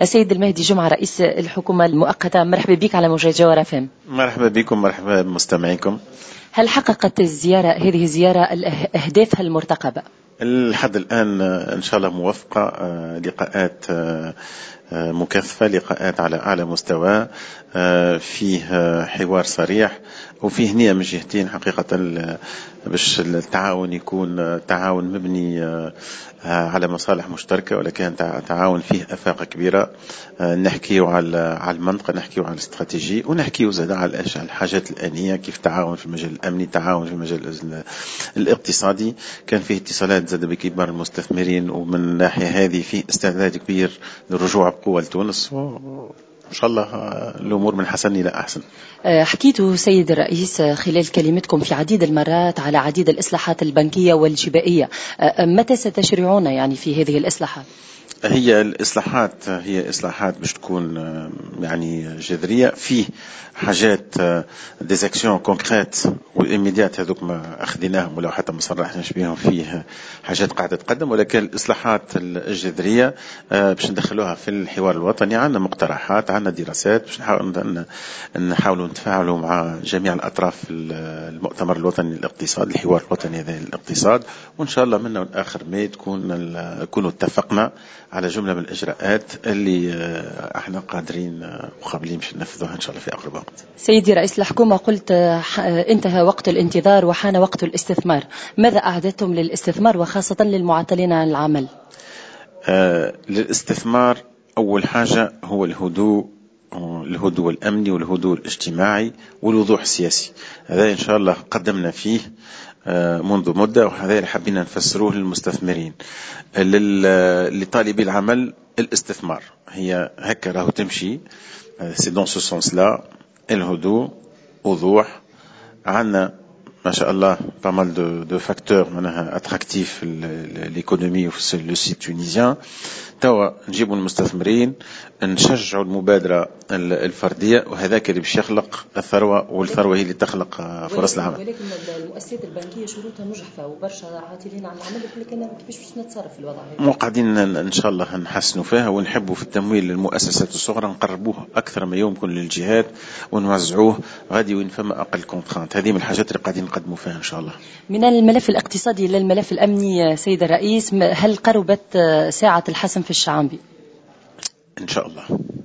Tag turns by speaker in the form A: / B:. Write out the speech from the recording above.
A: السيد المهدي جمعة رئيس الحكومة المؤقتة، مرحبا بك على موجة جوهر FM.
B: مرحبا بكم، مرحبا بمستمعيكم.
A: هل حققت هذه الزيارة أهدافها المرتقبة؟
B: لحد الآن إن شاء الله موفقة، لقاءات مكثفة، لقاءات على أعلى مستوى، فيه حوار صريح وفيه نية من جهتين حقيقة باش التعاون يكون تعاون مبني على مصالح مشتركة، ولكن تعاون فيه أفاق كبيرة. نحكيو على المنطقة، نحكيو على الاستراتيجي، ونحكيو زاد على الحاجات الآنية، كيف تعاون في المجال الأمني، تعاون في المجال الاقتصادي. كان فيه اتصالات زاد بكبار المستثمرين، ومن الناحية هذه فيه استعداد كبير للرجوع بقوة لتونس، إن شاء الله الأمور من حسن إلى أحسن.
A: حكيتوا سيد الرئيس خلال كلمتكم في عديد المرات على عديد الإصلاحات البنكية والجبائية، متى ستشرعون يعني في هذه الإصلاحات؟
B: هي الإصلاحات باش تكون يعني جذرية، فيه حاجات ديزاكسيون كونكريت والإميديات هذوك ما أخذناهم ولو حتى ما صرحناش بهم، فيه حاجات قاعدة تقدم، ولكن الإصلاحات الجذرية باش ندخلوها في الحوار الوطني. عندنا مقترحات، عندنا دراسات باش نحاولوا نتفاعلوا مع جميع الأطراف في المؤتمر الوطني للاقتصاد، الحوار الوطني هذا للاقتصاد، وإن شاء الله منه الآخر ما نكونوا اتفقنا على جملة من الإجراءات اللي احنا قادرين وقابلين باش ننفذوها إن شاء الله في أقرب وقت.
A: سيدي رئيس الحكومة، قلت انتهى وقت الانتظار وحان وقت الاستثمار. ماذا أعددتم للاستثمار وخاصة للمعطلين عن العمل؟
B: للاستثمار أول حاجة هو الهدوء الأمني والهدوء الاجتماعي والوضوح السياسي. هذا إن شاء الله قدمنا فيه منذ مدة، وهذا اللي حبينا نفسروه للمستثمرين. لطالبي العمل الاستثمار هي هكا راهو تمشي، سي دون سو سونس لا، الهدوء، وضوح. عندنا ما شاء الله بامال دو فاكتور معناها اتراكتيف في ليكونومي وفي لو سيت تونيزيان. توا نجيبوا المستثمرين، نشجعوا المبادرة الفردية، وهذاك اللي باش يخلق الثروة، والثروة هي اللي تخلق فرص العمل.
A: ولكن المؤسسات البنكية شروطها مجحفة وبرشا عاطلين عن العمل، لكن كيفاش باش نتصرف في الوضع هذا؟
B: قاعدين ان شاء الله نحسنوا فيها، ونحبوا في التمويل للمؤسسات الصغرى نقربوه اكثر ما يمكن للجهات ونوزعوه غادي وين فما اقل كونترانت. هذه من الحاجات اللي قاعدين نقدموا فيها ان شاء الله.
A: من الملف الاقتصادي الى الملف الامني سيد الرئيس، هل قربت ساعة الحسم في الشعانبي؟
B: ان شاء الله.